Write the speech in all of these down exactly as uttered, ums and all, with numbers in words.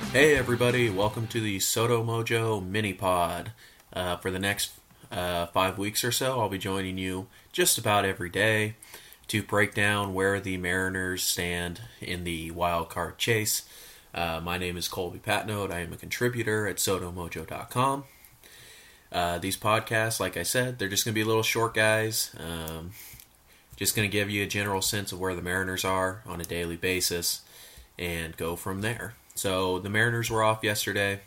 Hey everybody, welcome to the Soto Mojo mini pod. Uh, for the next uh, five weeks or so, I'll be joining you just about every day to break down where the Mariners stand in the wild card chase. Uh, my name is Colby Patnode. I am a contributor at soto mojo dot com. Uh, these podcasts, like I said, they're just going to be little short guys. Um, just going to give you a general sense of where the Mariners are on a daily basis and go from there. So the Mariners were off yesterday.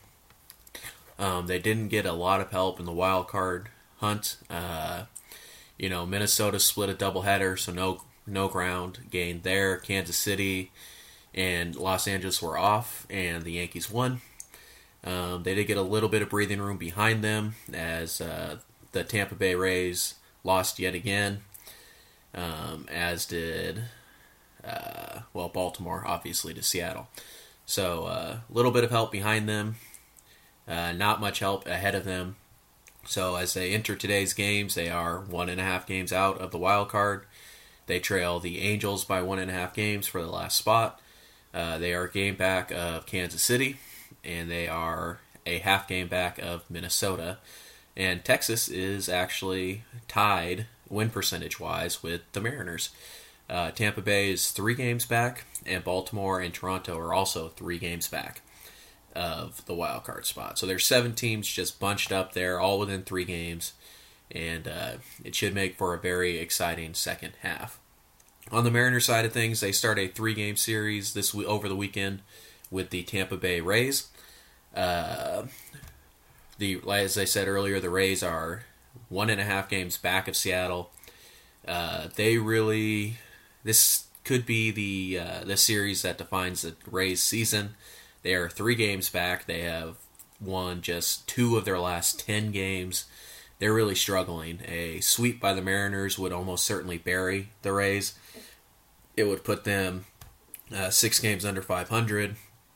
Um, they didn't get a lot of help in the wild card hunt. Uh, you know, Minnesota split a doubleheader, so no no ground gained there. Kansas City and Los Angeles were off, and the Yankees won. Um, they did get a little bit of breathing room behind them as uh, the Tampa Bay Rays lost yet again, um, as did, uh, well, Baltimore, obviously, to Seattle. So a uh, little bit of help behind them, uh, not much help ahead of them. So as they enter today's games, they are one and a half games out of the wild card. They trail the Angels by one and a half games for the last spot. Uh, they are a game back of Kansas City, and they are a half game back of Minnesota. And Texas is actually tied win percentage wise with the Mariners. Uh, Tampa Bay is three games back, and Baltimore and Toronto are also three games back of the wild card spot. So there's seven teams just bunched up there, all within three games, and uh, it should make for a very exciting second half. On the Mariners side of things, they start a three-game series this over the weekend with the Tampa Bay Rays. Uh, the as I said earlier, the Rays are one and a half games back of Seattle. Uh, they really This could be the uh, the series that defines the Rays' season. They are three games back. They have won just two of their last ten games. They're really struggling. A sweep by the Mariners would almost certainly bury the Rays. It would put them uh, six games under five hundred.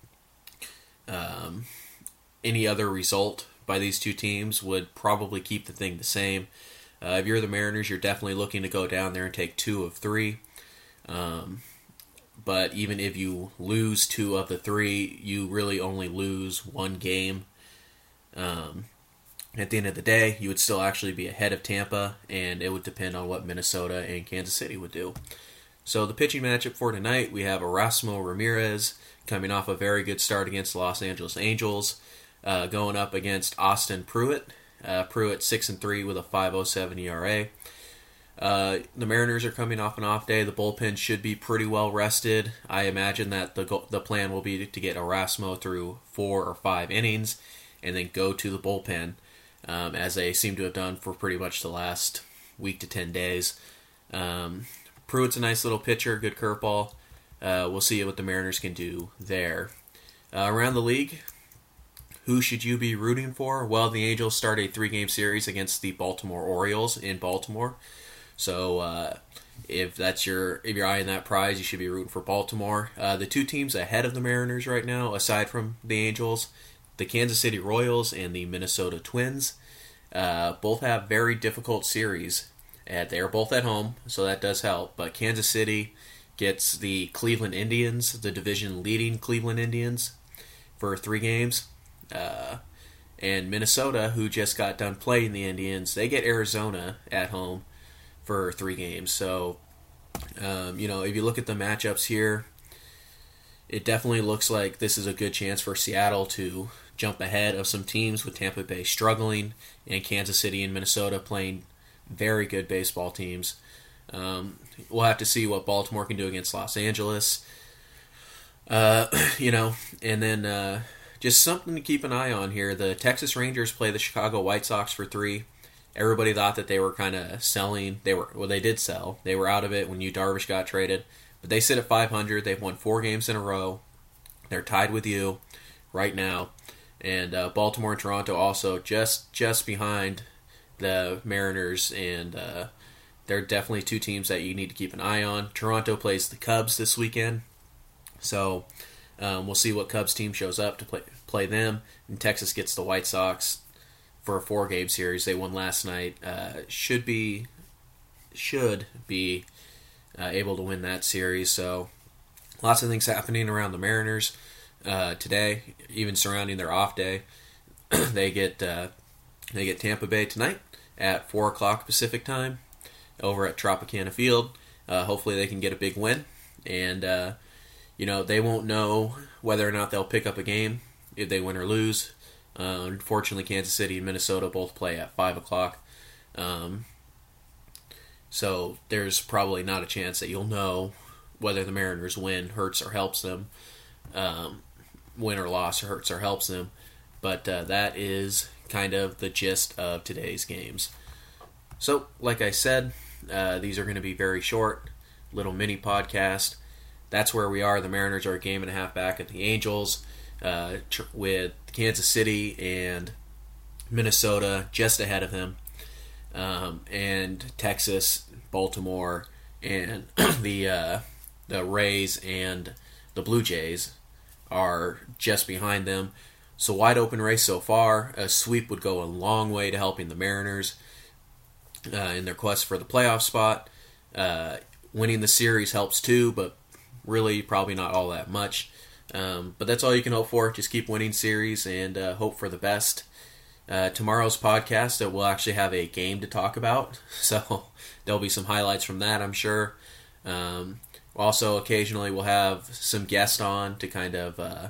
Um, any other result by these two teams would probably keep the thing the same. Uh, if you're the Mariners, you're definitely looking to go down there and take two of three. Um, but even if you lose two of the three, you really only lose one game. Um, at the end of the day, you would still actually be ahead of Tampa, and it would depend on what Minnesota and Kansas City would do. So the pitching matchup for tonight, we have Erasmo Ramirez coming off a very good start against the Los Angeles Angels, uh, going up against Austin Pruitt. Uh, Pruitt six and three with a five point oh seven E R A. Uh, the Mariners are coming off an off day. The bullpen should be pretty well rested. I imagine that the go- the plan will be to get Erasmo through four or five innings and then go to the bullpen, um, as they seem to have done for pretty much the last week to ten days. Um, Pruitt's a nice little pitcher, good curveball. Uh, we'll see what the Mariners can do there. Uh, around the league, who should you be rooting for? Well, the Angels start a three-game series against the Baltimore Orioles in Baltimore. So uh, if that's your if you're eyeing that prize, you should be rooting for Baltimore. Uh, the two teams ahead of the Mariners right now, aside from the Angels, the Kansas City Royals and the Minnesota Twins, uh, both have very difficult series. And they're both at home, so that does help. But Kansas City gets the Cleveland Indians, the division-leading Cleveland Indians, for three games. Uh, and Minnesota, who just got done playing the Indians, they get Arizona at home for three games. So, um, you know, if you look at the matchups here, it definitely looks like this is a good chance for Seattle to jump ahead of some teams, with Tampa Bay struggling and Kansas City and Minnesota playing very good baseball teams. Um, we'll have to see what Baltimore can do against Los Angeles. Uh, you know, and then uh, just something to keep an eye on here. The Texas Rangers play the Chicago White Sox for three. Everybody thought that they were kind of selling. They were well. They did sell. They were out of it when Yu Darvish got traded. But they sit at five hundred. They've won four games in a row. They're tied with you right now. And uh, Baltimore and Toronto also just just behind the Mariners. And uh, they're definitely two teams that you need to keep an eye on. Toronto plays the Cubs this weekend. So um, we'll see what Cubs team shows up to play, play them. And Texas gets the White Sox for a four-game series. They won last night. Uh, should be should be uh, able to win that series. So lots of things happening around the Mariners. uh, today, even surrounding their off day. they get uh, they get Tampa Bay tonight at four o'clock Pacific time over at Tropicana Field. Uh, hopefully they can get a big win, and uh, you know they won't know whether or not they'll pick up a game if they win or lose. Uh, unfortunately, Kansas City and Minnesota both play at five o'clock. Um, so there's probably not a chance that you'll know whether the Mariners win, hurts or helps them. Um, win or loss or hurts or helps them. But uh, that is kind of the gist of today's games. So, like I said, uh, these are going to be very short, little mini podcast. That's where we are. The Mariners are a game and a half back at the Angels, uh, tr- with Kansas City and Minnesota just ahead of him, um, and Texas, Baltimore, and the uh, the Rays and the Blue Jays are just behind them. So wide open race so far. A sweep would go a long way to helping the Mariners uh, in their quest for the playoff spot. Uh, winning the series helps too, but really probably not all that much. Um, but that's all you can hope for. Just keep winning series and uh, hope for the best. Uh, tomorrow's podcast, uh, we'll actually have a game to talk about, so there'll be some highlights from that, I'm sure. Um, also, occasionally we'll have some guests on to kind of uh,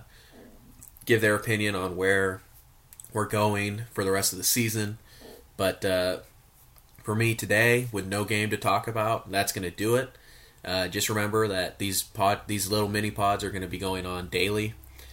give their opinion on where we're going for the rest of the season. But uh, for me today, with no game to talk about, that's going to do it. Uh, just remember that these pod, these little mini pods are going to be going on daily,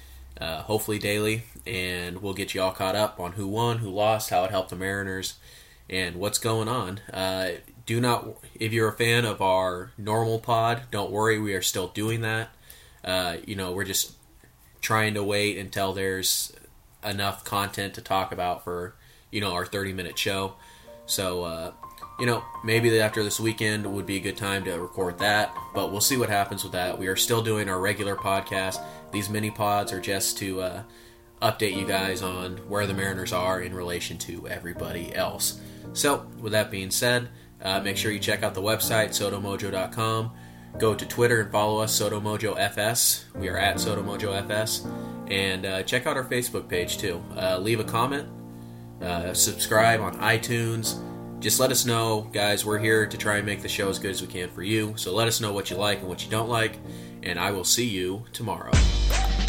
uh, hopefully daily, and we'll get you all caught up on who won, who lost, how it helped the Mariners, and what's going on. Uh, do not, if you're a fan of our normal pod, don't worry, we are still doing that. Uh, you know, we're just trying to wait until there's enough content to talk about for, you know, our thirty minute show. So, uh, you know, maybe after this weekend would be a good time to record that, but we'll see what happens with that. We are still doing our regular podcast. These mini pods are just to uh, update you guys on where the Mariners are in relation to everybody else. So, with that being said, uh, make sure you check out the website, soto mojo dot com. Go to Twitter and follow us, SotoMojoFS. We are at SotoMojoFS. And uh, check out our Facebook page, too. Uh, leave a comment. Uh, subscribe on iTunes. Just let us know, guys. We're here to try and make the show as good as we can for you. So let us know what you like and what you don't like. And I will see you tomorrow.